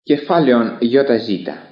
Κεφάλαιον ΙΖ.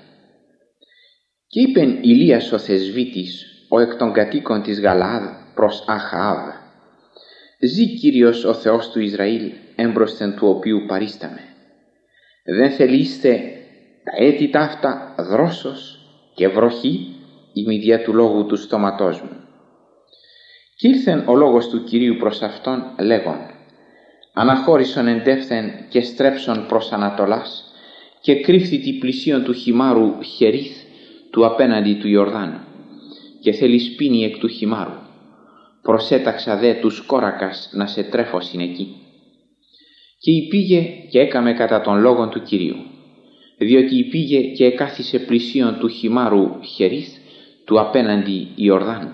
Και είπεν Ηλίας ο θεσβήτης, ο εκ των κατοίκων της Γαλαάδ, προς Αχαάβ: «Ζή Κύριος ο Θεός του Ισραήλ, έμπροσθεν του οποίου παρίσταμε. Δεν θελείστε τα έτη ταύτα δρόσος και βροχή, η μηδιά του λόγου του στόματός μου». Κι ήλθεν ο λόγος του Κυρίου προς αυτόν λέγον: «Αναχώρησον εντεύθεν και στρέψον προς Ανατολάς, και κρύφθητη πλησίον του χυμάρου Χερίθ του απέναντι του Ιορδάνου, και θέλει σπίνη εκ του χυμάρου. Προσέταξα δε τους κόρακας να σε τρέφωσιν εκεί». Και υπήγε και έκαμε κατά των λόγων του Κυρίου, διότι υπήγε και εκάθισε πλησίον του χυμάρου Χερίθ του απέναντι Ιορδάνου.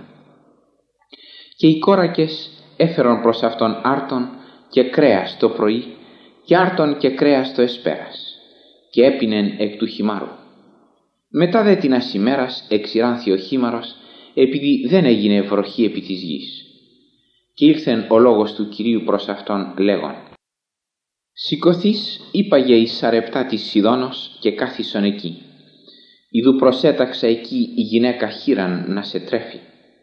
Και οι κόρακες έφερον προς αυτόν άρτον και κρέας το πρωί, και άρτον και κρέας το εσπέρας, και έπινεν εκ του χυμάρου. Μετά δε την ασημέρας εξηράνθη ο χήμαρος, επειδή δεν έγινε βροχή επί της γης. Και ήλθεν ο λόγος του Κυρίου προς αυτόν λέγον: «Σηκωθείς, είπαγε εις Σαρεπτά της Σιδώνος, και κάθισον εκεί. Ιδού προσέταξα εκεί η γυναίκα Χήραν να σε τρέφει».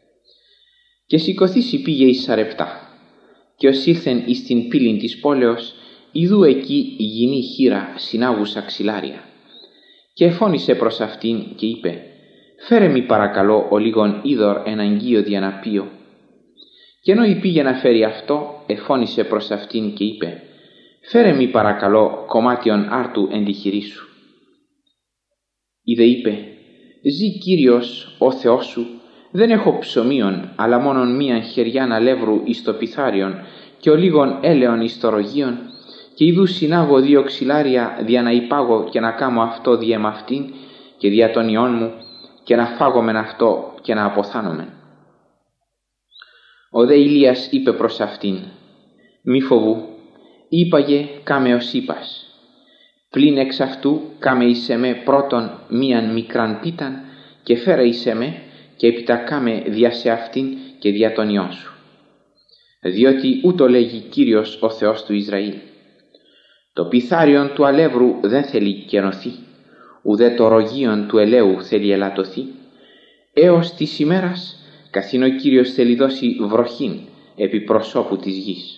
Και σηκωθείς υπήγε εις Σαρεπτά, και ως ήλθεν εις την πύλην της πόλεως, ιδού εκεί η γυνή Χήρα συνάγουσα ξυλάρια. Και εφώνησε προς αυτήν και είπε: «Φέρε μη παρακαλώ ο λίγον είδωρ εναγκείο δια να πίω». Και ενώ υπήγε να φέρει αυτό, εφώνησε προς αυτήν και είπε: «Φέρε μη παρακαλώ κομμάτιον άρτου εν τη χειρή σου». Είδε είπε: «Ζή Κύριος ο Θεός σου, δεν έχω ψωμίον, αλλά μόνον μίαν χεριάν αλεύρου εις το πιθάριον, και ο λίγον έλεον εις το ρογίον, και ιδού συνάγω 2 ξυλάρια δια να υπάγω και να κάμω αυτό δια μ' αυτήν και δια των ιών μου, και να φάγομεν αυτό και να αποθάνομεν». Ο δε Ηλίας είπε προς αυτήν: «Μη φοβού, είπαγε κάμε ως είπας. Πλην εξ αυτού κάμε εις εμέ πρώτον μίαν μικράν πίταν, και φέρε εις εμέ, και έπειτα κάμε δια σε αυτήν και δια των ιών σου. Διότι ούτω λέγει Κύριος ο Θεός του Ισραήλ: το πιθάριον του αλεύρου δεν θέλει κενωθεί, ουδέ το ρογίον του ελαίου θέλει ελαττωθεί, έως της ημέρας καθήν ο Κύριος θέλει δώσει βροχήν επί προσώπου της γης».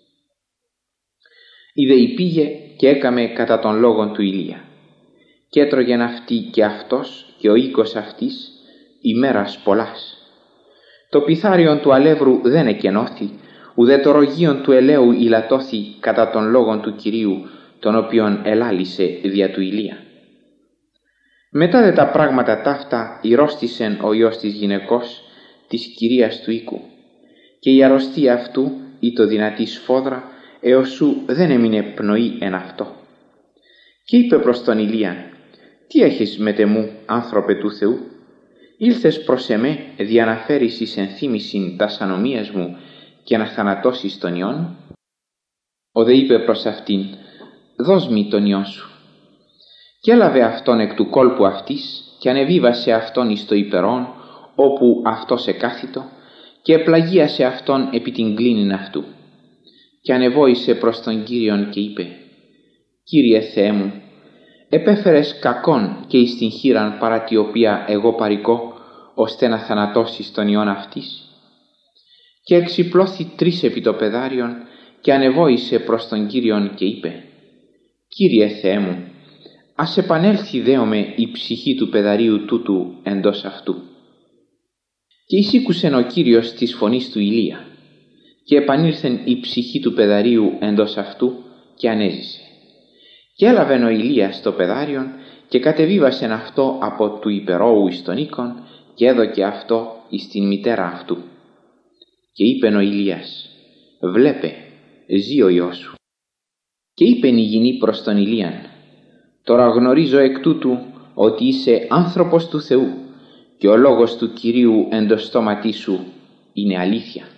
Είδε υπήγε και έκαμε κατά των λόγων του Ηλία, και έτρωγεν αυτή και αυτός και ο οίκος αυτής ημέρας πολλάς. Το πιθάριον του αλεύρου δεν εκενώθη, ουδέ το ρογίον του ελαίου ηλατώθη κατά των λόγων του Κυρίου, τον οποίον ελάλησε δια του Ηλία. Μετά δε τα πράγματα ταύτα ηρρώστησεν ο ιός της γυναικός της κυρίας του οίκου, και η αρρωστία αυτού ήτο δυνατή σφόδρα, έως σου δεν έμεινε πνοή εν αυτό. Και είπε προς τον Ηλίαν: «Τι έχεις μετ' εμού, άνθρωπε του Θεού? Ήλθες προς εμέ δια να φέρεις εις ενθύμησιν τας ανομίας μου και να θανατώσεις τον ιόν?» Ο δε είπε προς αυτήν: «Δώσ' μη τον ιόν σου». Και έλαβε αυτόν εκ του κόλπου αυτής και ανεβίβασε αυτόν εις το υπερόν, όπου αυτός εκάθιτο, και επλαγίασε αυτόν επί την κλίνην αυτού. Και ανεβόησε προς τον Κύριον και είπε: «Κύριε Θεέ μου, επέφερες κακόν και εις την χήραν παρά τη οποία εγώ παροικώ, ώστε να θανατώσεις τον ιόν αυτής». Και εξυπλώθη 3 επί το πεδάριον και ανεβόησε προς τον Κύριον και είπε: «Κύριε Θεέ μου, ας επανέλθει δέομαι η ψυχή του πεδαρίου τούτου εντός αυτού». Και εισήκουσεν ο Κύριος της φωνής του Ηλία, και επανήλθεν η ψυχή του πεδαρίου εντός αυτού και ανέζησε. Και έλαβεν ο Ηλίας το πεδάριον και κατεβίβασεν αυτό από του υπερώου εις τον οίκον, και έδωκε αυτό εις την μητέρα αυτού. Και είπεν ο Ηλίας: «Βλέπε, ζει ο ιός σου». Και είπεν η γυνή προς τον Ηλίαν: «Τώρα γνωρίζω εκ τούτου ότι είσαι άνθρωπος του Θεού, και ο λόγος του Κυρίου εν το στόματί σου είναι αλήθεια».